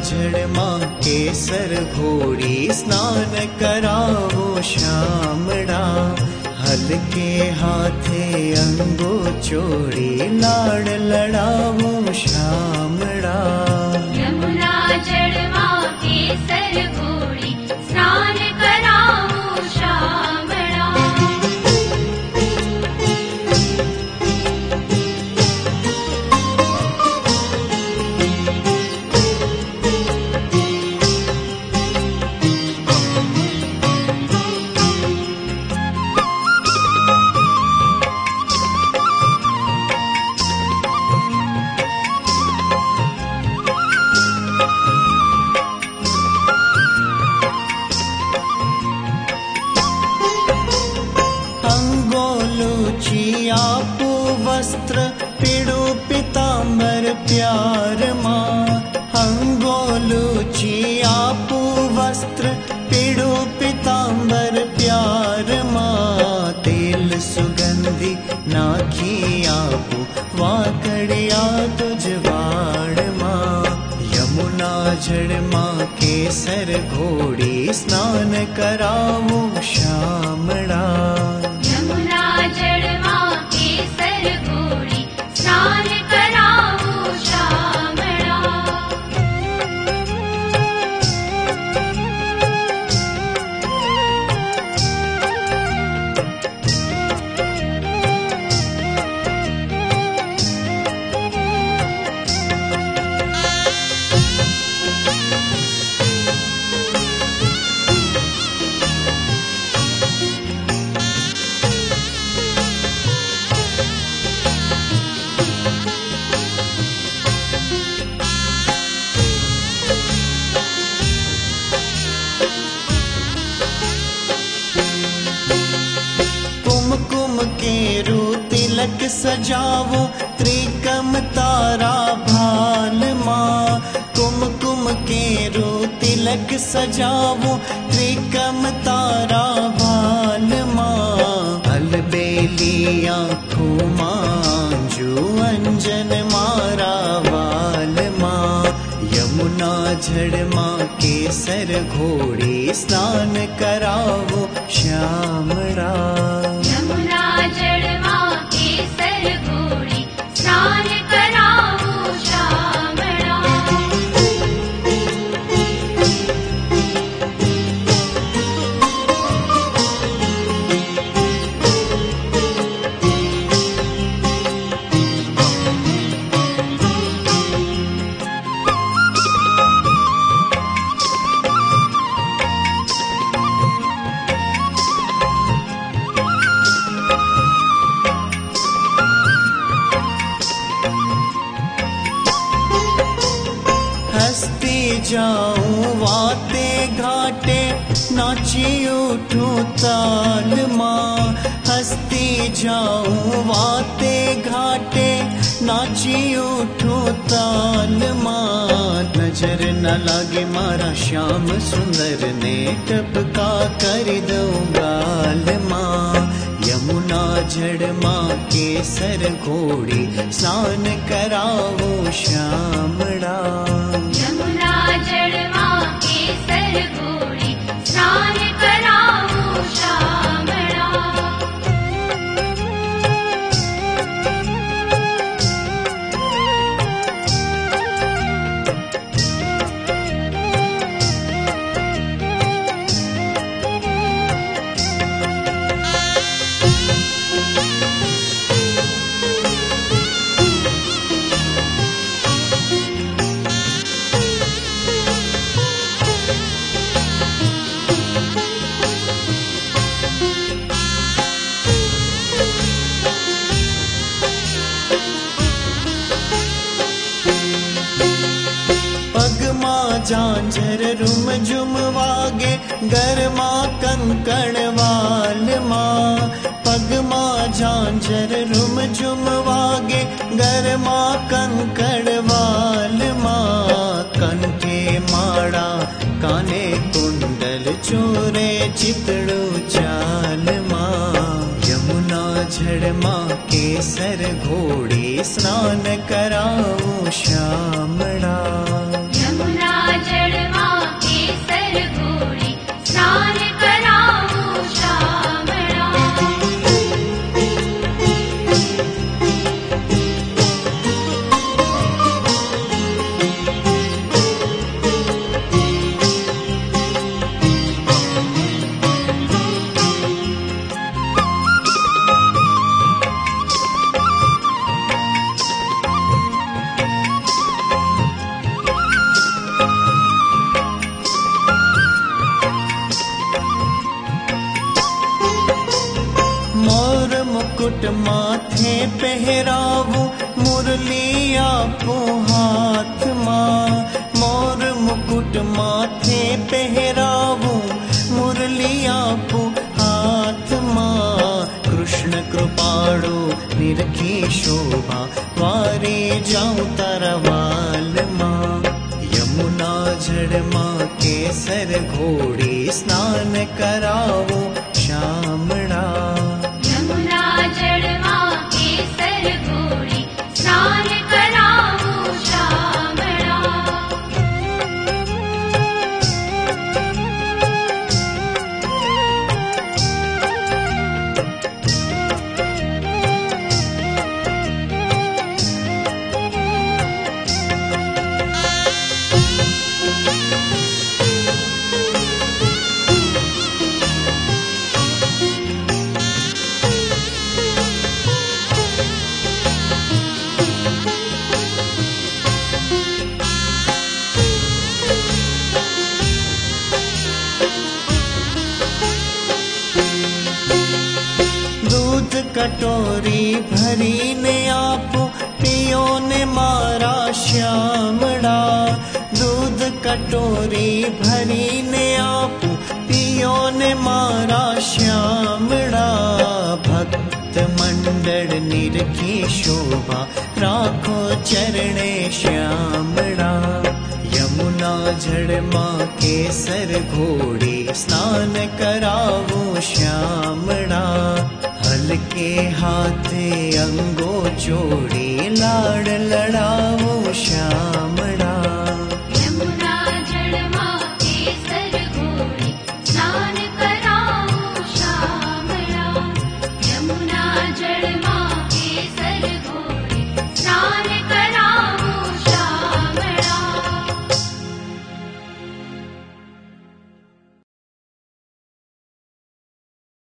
झड़मा केसर घोड़ी स्नान करावो श्यामड़ा। हल्के हाथे अंगो चोड़ी लाड़ लड़ावो श्यामड़ा। यमुना जड़वा केसर घोड़ी स्नान करावो श्यामड़ा। आपू वस्त्र पीड़ू पीताम्बर प्यार माँ। अंगोलूची आपू वस्त्र पीड़ू पीताम्बर प्यार माँ। तेल सुगंधी नाखी आपू वाकड़िया तुझवाड़ माँ। यमुना जड़ माँ केसर घोड़ी स्नान करावो श्यामड़ा। स्नान करावो श्यामड़ा। केरू तिलक सजावो त्रिकम तारा भाल माँ। कुमकुम केरू तिलक सजावो त्रिकम तारा भाल माँ। अलबेली आँखों मांजू अंजन मारा वाल माँ। यमुना झड़ माँ केसर घोड़ी स्नान करावो श्यामड़ा। जड़वा केसर घोड़ी स्नान करावो श्यामड़ा। जाऊं वाते घाटे नाची उठूं ताल माँ। हंसती जाऊं वाते घाटे नाची उठूं ताल माँ। नजर न लागे मारा श्याम सुंदर ने टपका कर दूं गाल माँ। यमुना झड़ माँ केसर घोड़ी स्नान करावो श्यामड़ा। जड़वा केसर घोड़ी स्नान करावो श्यामड़ा। झांझर रुम झुम वागे गरमा कंकण वाल माँ। पगमा झांझर रुम झुम वागे गरमा कंकण वाल माँ। कंठे माड़ा काने कुंडल चोरे चितड़ो चाल माँ। यमुना झड़ माँ केसर घोड़ी स्नान कराओ श्यामड़ा। यमुना मुकुट माथे पहरावूं, मुरली आपो हाथ मां। मोर मुकुट माथे पहरावूं, मुरली आपो हाथ मां। कृष्ण कृपाळु निरखी शोभा, वारे जाऊं तरवाल मां। यमुना जड़ मां केसर घोड़ी, स्नान करावो श्यामड़ा। यमुना जड़वा केसर घोड़ी, स्नान करावो श्यामड़ा। दूध कटोरी भरी ने आपो, पियो ने मारा श्यामड़ा। दूध कटोरी भरी ने आपो, पियो ने मारा श्यामड़ा। भक्त मंडल निरखी शोभा, राखो चरणे श्यामड़ा। यमुना जड़ मां केसर घोड़ी, स्नान करावो श्यामड़ा। हलके हाथे अंगो चोड़ी, लाड़